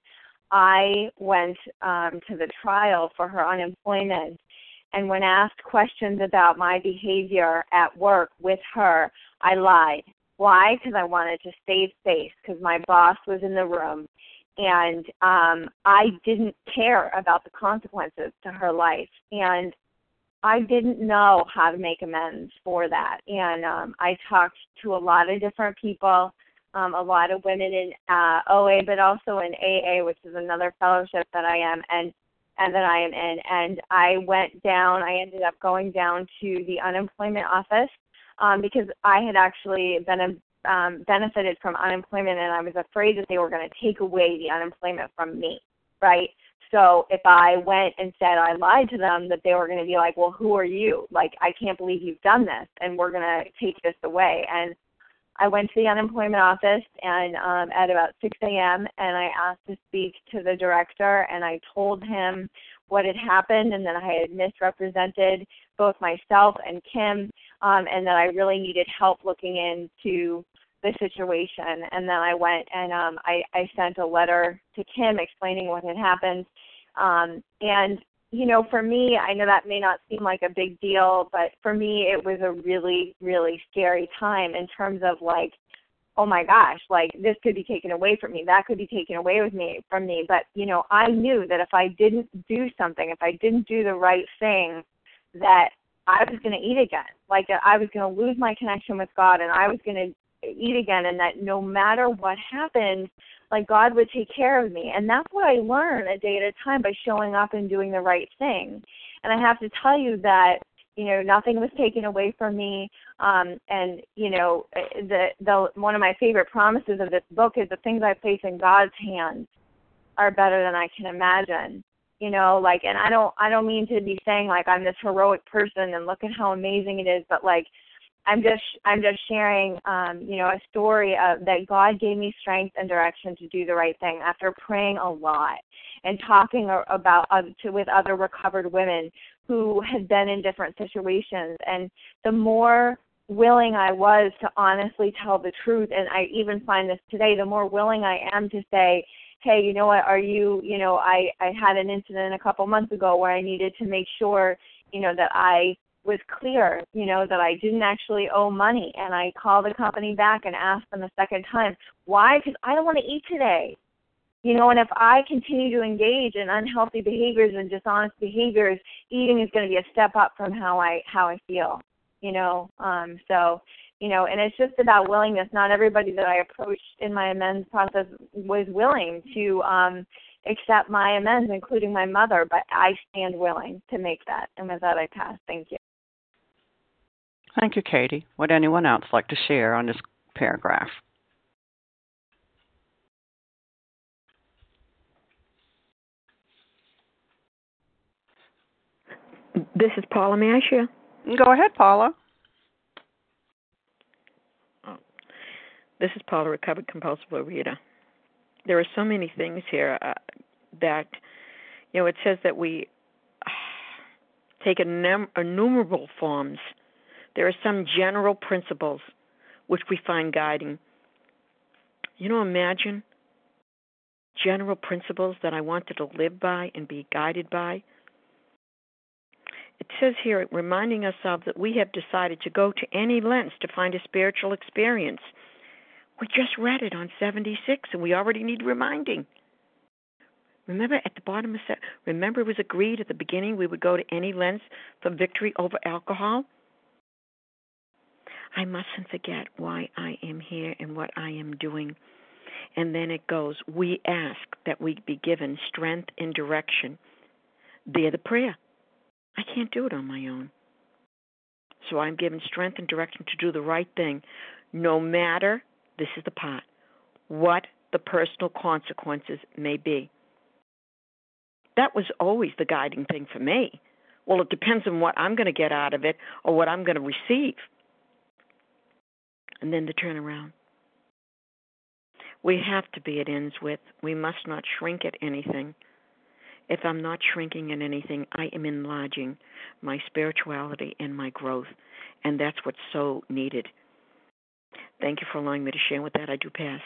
I went um, to the trial for her unemployment, and when asked questions about my behavior at work with her, I lied. Why? Because I wanted to save face, because my boss was in the room, and um, I didn't care about the consequences to her life, and I didn't know how to make amends for that. And um, I talked to a lot of different people, Um, a lot of women in uh, O A, but also in A A, which is another fellowship that I am and and that I am in. And I went down. I ended up going down to the unemployment office um, because I had actually been um, benefited from unemployment, and I was afraid that they were going to take away the unemployment from me, right? So if I went and said I lied to them, that they were going to be like, well, who are you? Like, I can't believe you've done this, and we're going to take this away. And I went to the unemployment office and um, at about six a.m. and I asked to speak to the director, and I told him what had happened and that I had misrepresented both myself and Kim, um, and that I really needed help looking into the situation. And then I went and um, I, I sent a letter to Kim explaining what had happened. Um, and You know, for me, I know that may not seem like a big deal, but for me, it was a really, really scary time in terms of like, oh my gosh, like this could be taken away from me, that could be taken away with me from me. But, you know, I knew that if I didn't do something, if I didn't do the right thing, that I was going to eat again, like that I was going to lose my connection with God, and I was going to eat again, and that no matter what happened, like God would take care of me. And that's what I learned a day at a time by showing up and doing the right thing. And I have to tell you that, you know, nothing was taken away from me. Um, and, you know, the, the one of my favorite promises of this book is the things I place in God's hands are better than I can imagine. You know, like, and I don't, I don't mean to be saying like I'm this heroic person and look at how amazing it is, but like, I'm just I'm just sharing, um, you know, a story of that God gave me strength and direction to do the right thing after praying a lot and talking about uh, to with other recovered women who had been in different situations. And the more willing I was to honestly tell the truth, and I even find this today, the more willing I am to say, hey, you know what, are you, you know, I, I had an incident a couple months ago where I needed to make sure, you know, that I was clear, you know, that I didn't actually owe money. And I called the company back and asked them a second time, why? Because I don't want to eat today. You know, and if I continue to engage in unhealthy behaviors and dishonest behaviors, eating is going to be a step up from how I how I feel, you know. Um, so, you know, and it's just about willingness. Not everybody that I approached in my amends process was willing to um, accept my amends, including my mother, but I stand willing to make that. And with that, I pass. Thank you. Thank you, Katie. Would anyone else like to share on this paragraph? This is Paula. May I share? Go ahead, Paula. Oh. This is Paula, recovered compulsive overeater. There are so many things here uh, that, you know, it says that we uh, take inum- innumerable forms. There are some general principles which we find guiding. You know, imagine general principles that I wanted to live by and be guided by. It says here, reminding ourselves that we have decided to go to any lengths to find a spiritual experience. We just read it on seventy-six, and we already need reminding. Remember at the bottom of se- remember it was agreed at the beginning we would go to any lengths for victory over alcohol? I mustn't forget why I am here and what I am doing. And then it goes, we ask that we be given strength and direction. They're the prayer. I can't do it on my own. So I'm given strength and direction to do the right thing, no matter, this is the part, what the personal consequences may be. That was always the guiding thing for me. Well, it depends on what I'm going to get out of it or what I'm going to receive. And then the turnaround. We have to be at ends with. We must not shrink at anything. If I'm not shrinking in anything, I am enlarging my spirituality and my growth. And that's what's so needed. Thank you for allowing me to share. With that, I do pass.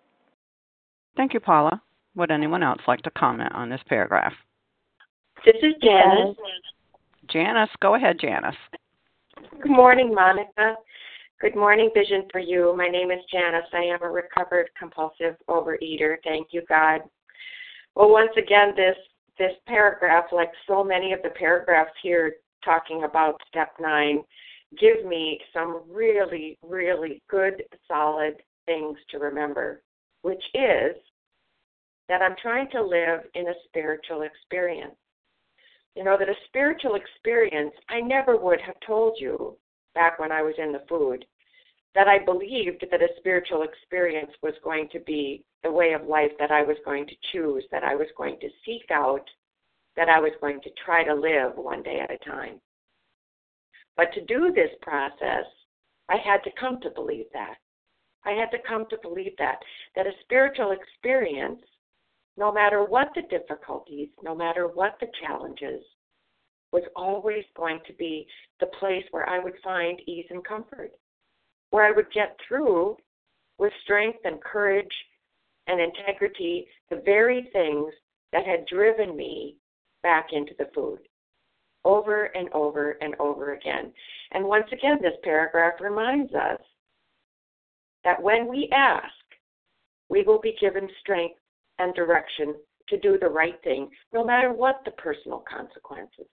Thank you, Paula. Would anyone else like to comment on this paragraph? This is Janice. Janice, go ahead, Janice. Good morning, Monica. Good morning, Vision for You. My name is Janice. I am a recovered compulsive overeater. Thank you, God. Well, once again, this this paragraph, like so many of the paragraphs here talking about step nine, give me some really, really good, solid things to remember, which is that I'm trying to live in a spiritual experience. You know, that a spiritual experience, I never would have told you back when I was in the food, that I believed that a spiritual experience was going to be the way of life that I was going to choose, that I was going to seek out, that I was going to try to live one day at a time. But to do this process, I had to come to believe that. I had to come to believe that, that a spiritual experience, no matter what the difficulties, no matter what the challenges, was always going to be the place where I would find ease and comfort, where I would get through with strength and courage and integrity the very things that had driven me back into the food over and over and over again. And once again, this paragraph reminds us that when we ask, we will be given strength and direction to do the right thing, no matter what the personal consequences.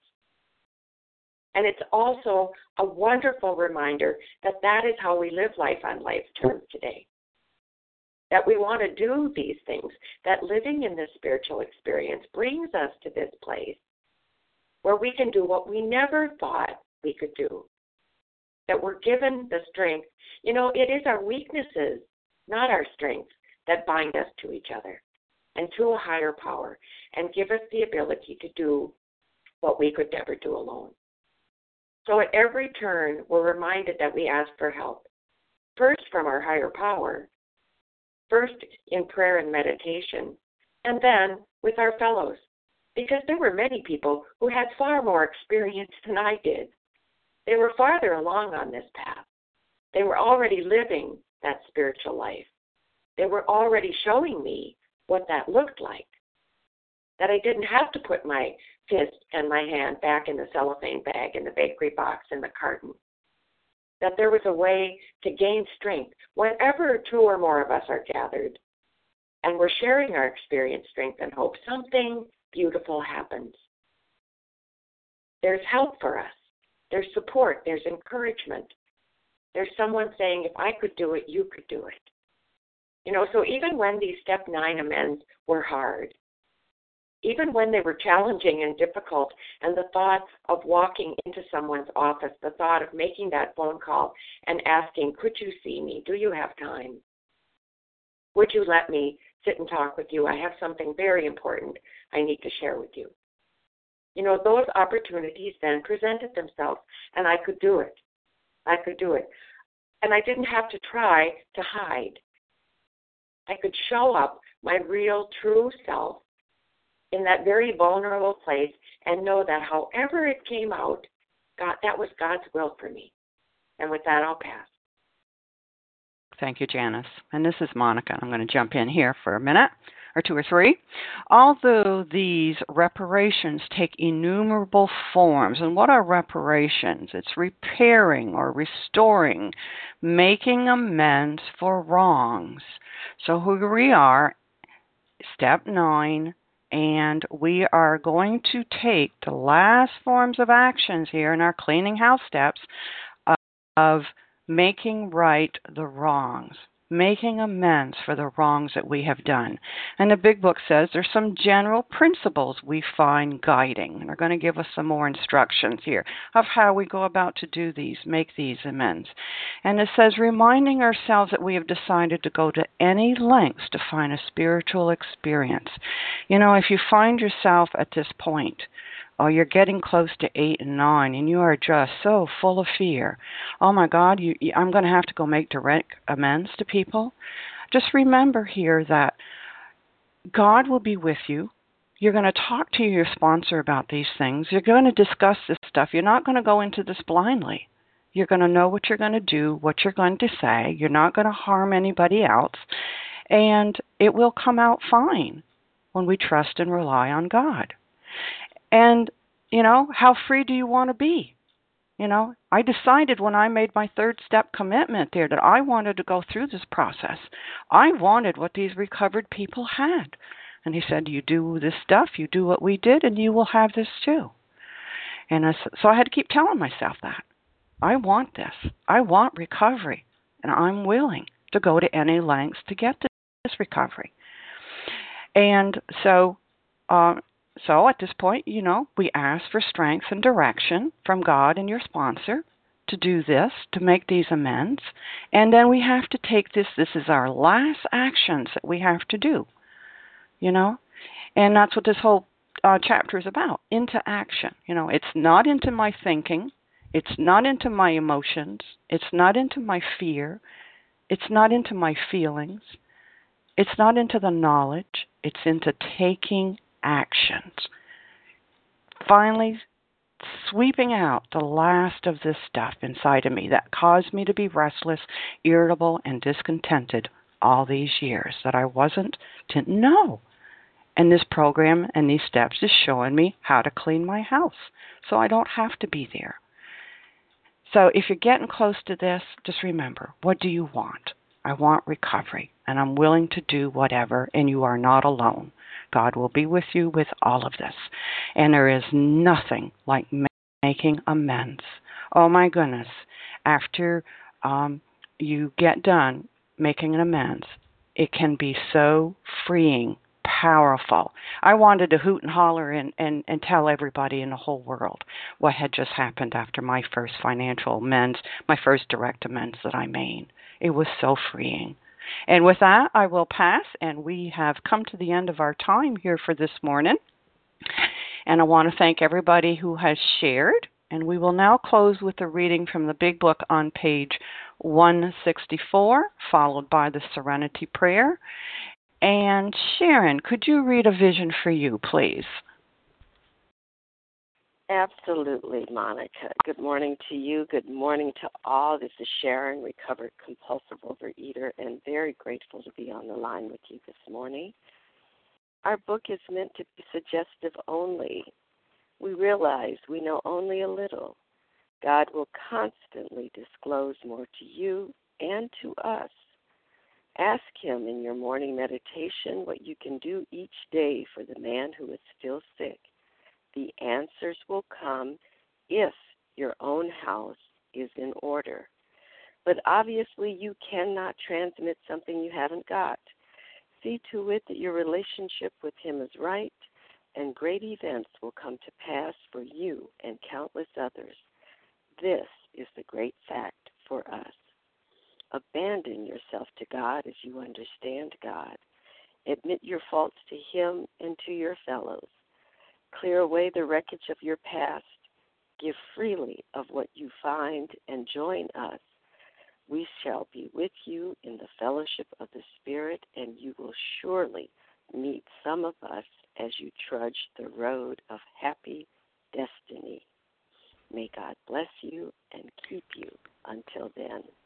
And it's also a wonderful reminder that that is how we live life on life's terms today. That we want to do these things, that living in this spiritual experience brings us to this place where we can do what we never thought we could do. That we're given the strength. You know, it is our weaknesses, not our strengths, that bind us to each other and to a higher power and give us the ability to do what we could never do alone. So at every turn, we're reminded that we ask for help, first from our higher power, first in prayer and meditation, and then with our fellows, because there were many people who had far more experience than I did. They were farther along on this path. They were already living that spiritual life. They were already showing me what that looked like, that I didn't have to put my fist and my hand back in the cellophane bag, in the bakery box, in the carton, that there was a way to gain strength whenever two or more of us are gathered and we're sharing our experience, strength, and hope. Something beautiful happens. There's help for us. There's support. There's encouragement. There's someone saying, if I could do it, you could do it. You know, so even when these step nine amends were hard, even when they were challenging and difficult, and the thought of walking into someone's office, the thought of making that phone call and asking, could you see me? Do you have time? Would you let me sit and talk with you? I have something very important I need to share with you. You know, those opportunities then presented themselves, and I could do it. I could do it. And I didn't have to try to hide. I could show up my real, true self in that very vulnerable place and know that however it came out, God, that was God's will for me. And with that, I'll pass. Thank you, Janice. And this is Monica. I'm going to jump in here for a minute or two or three. Although these reparations take innumerable forms, and what are reparations? It's repairing or restoring, making amends for wrongs. So here we are, step nine, and we are going to take the last forms of actions here in our cleaning house steps of, of making right the wrongs, making amends for the wrongs that we have done. And the Big Book says there's some general principles we find guiding. And they're going to give us some more instructions here of how we go about to do these, make these amends. And it says reminding ourselves that we have decided to go to any lengths to find a spiritual experience. You know, if you find yourself at this point, or you're getting close to eight and nine, and you are just so full of fear. Oh my God, you, you, I'm going to have to go make direct amends to people. Just remember here that God will be with you. You're going to talk to your sponsor about these things. You're going to discuss this stuff. You're not going to go into this blindly. You're going to know what you're going to do, what you're going to say. You're not going to harm anybody else. And it will come out fine when we trust and rely on God. And, you know, how free do you want to be? You know, I decided when I made my third step commitment there that I wanted to go through this process. I wanted what these recovered people had. And he said, you do this stuff, you do what we did, and you will have this too. And I, so I had to keep telling myself that. I want this. I want recovery. And I'm willing to go to any lengths to get this recovery. And so... Uh, So at this point, you know, we ask for strength and direction from God and your sponsor to do this, to make these amends. And then we have to take this. This is our last actions that we have to do, you know. And that's what this whole uh, chapter is about, into action. You know, it's not into my thinking. It's not into my emotions. It's not into my fear. It's not into my feelings. It's not into the knowledge. It's into taking actions. Finally, sweeping out the last of this stuff inside of me that caused me to be restless, irritable, and discontented all these years that I wasn't, didn't know. And this program and these steps is showing me how to clean my house so I don't have to be there. So if you're getting close to this, just remember, what do you want? I want recovery, and I'm willing to do whatever, and you are not alone. God will be with you with all of this. And there is nothing like making amends. Oh my goodness. After um, you get done making an amends, it can be so freeing, powerful. I wanted to hoot and holler and, and, and tell everybody in the whole world what had just happened after my first financial amends, my first direct amends that I made. It was so freeing. And with that, I will pass, and we have come to the end of our time here for this morning. And I want to thank everybody who has shared, and we will now close with a reading from the Big Book on page one sixty-four, followed by the Serenity Prayer. And Sharon, could you read A Vision for You, please? Absolutely, Monica. Good morning to you. Good morning to all. This is Sharon, recovered compulsive overeater, and very grateful to be on the line with you this morning. Our book is meant to be suggestive only. We realize we know only a little. God will constantly disclose more to you and to us. Ask Him in your morning meditation what you can do each day for the man who is still sick. The answers will come if your own house is in order. But obviously you cannot transmit something you haven't got. See to it that your relationship with Him is right, and great events will come to pass for you and countless others. This is the great fact for us. Abandon yourself to God as you understand God. Admit your faults to Him and to your fellows. Clear away the wreckage of your past. Give freely of what you find and join us. We shall be with you in the fellowship of the Spirit, and you will surely meet some of us as you trudge the road of happy destiny. May God bless you and keep you until then.